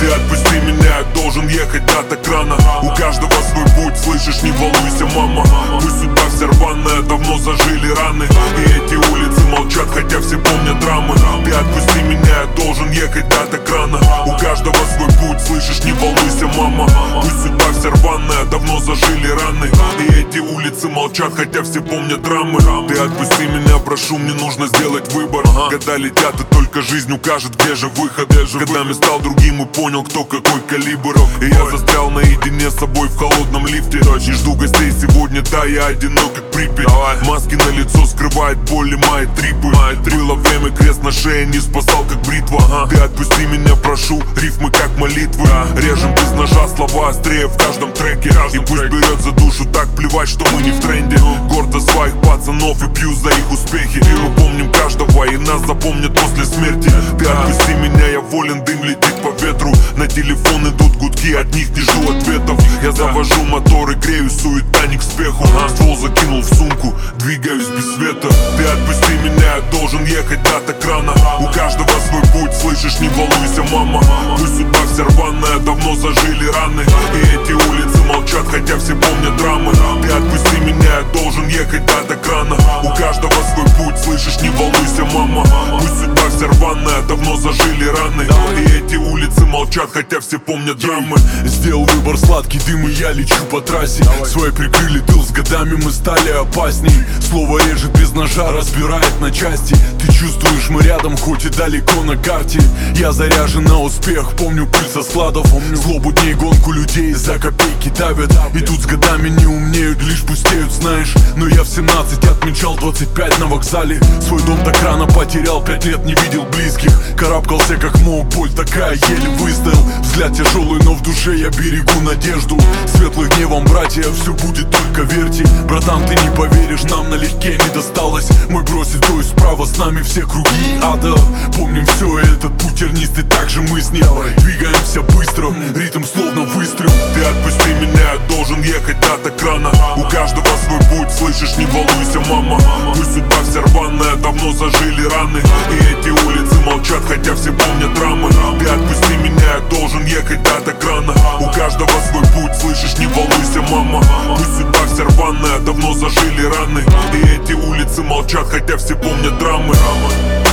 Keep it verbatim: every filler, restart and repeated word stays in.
Ты отпусти меня, я должен ехать, да, так рано. У каждого свой путь, слышишь, не волнуйся, мама. Пусть судьба вся рваная, давно зажили раны. И эти улицы молчат, хотя все помнят драмы. Ты отпусти меня, я должен ехать, да, так рано. У каждого свой путь, слышишь, не волнуйся, мама. Пусть судьба вся рваная, давно зажили раны. И эти улицы молчат, хотя все помнят драмы. Ты отпусти меня, прошу, мне нужно сделать выбор. Года летят, и только жизнь укажет, где же выход. Годами стал другим и понял, кто какой калибр. И я застрял наедине с собой в холодном лифте. Не жду гостей сегодня, да, я одинок, как Припять. Маски на лицо скрывает боль и мои трипы. Было время, крест на шее не спасал, как бритва. Ты отпусти меня, прошу, рифмы как молитвы. Режем без ножа, слова острее в каждом треке. И пусть берет за душу, так плевать, что мы не в тренде. Горд за своих пацанов и пью за их успехи. Мы помним каждого, и нас запомнят после смерти. Ты отпусти меня, я волен, дым летит по ветру. На телефон идут гудки, от них не жду ответов. Я завожу мотор и грею, суета не к спеху. Ствол закинул в сумку, двигаюсь без света. Ты отпусти меня, я должен ехать, да, так рано. У каждого свой путь, слышишь, не волнуйся, мама. Пусть судьба вся рваная, давно зажили раны. И эти улицы молчат, хотя все помнят драмы. Ты отпусти меня, я должен ехать, да, так рано. У каждого свой путь, слышишь, не волнуйся, мама. Пусть судьба вся рваная, давно зажили раны. И эти улицы молчат, хотя все помнят драмы. Сделал выбор, сладкий дым, и я лечу по трассе. Свой прикрыли тыл, с годами мы стали опасней. Слово режет без ножа, разбирает на части. Ты чувствуешь, мы рядом, хоть и далеко на карте. Я заряжен на успех, помню пыль со складов. Злобу дней, гонку людей за копейки давят. И тут с годами не умнеют, лишь пустеют, знаешь. Но я в семнадцать отмечал двадцать пять на вокзале. Свой дом так рано потерял, пять лет не видел близких. Карабкался как мог, боль такая, еле выстоял. Взгляд тяжелый, но в душе я берегу надежду. Светлых дней вам, братья, все будет, только верьте. Братан, ты не поверишь, нам налегке не досталось. Мы бросит, то есть справа, с нами все круги ада. Помним все, этот путь тернистый, так же мы с ним. Двигаемся быстро, ритм словно выстрел. Ты отпусти меня, я должен ехать, да, так рано. У каждого свой путь, слышишь, не волнуйся, мама. Пусть судьба вся рваная, давно зажили раны. И эти улицы молчат, хотя все помнят драмы. Ты отпусти меня, я должен ехать, да, так рано. У каждого свой путь, слышишь, не волнуйся, мама. Пусть судьба вся рваная, давно зажили раны. И эти улицы молчат, хотя все помнят драмы.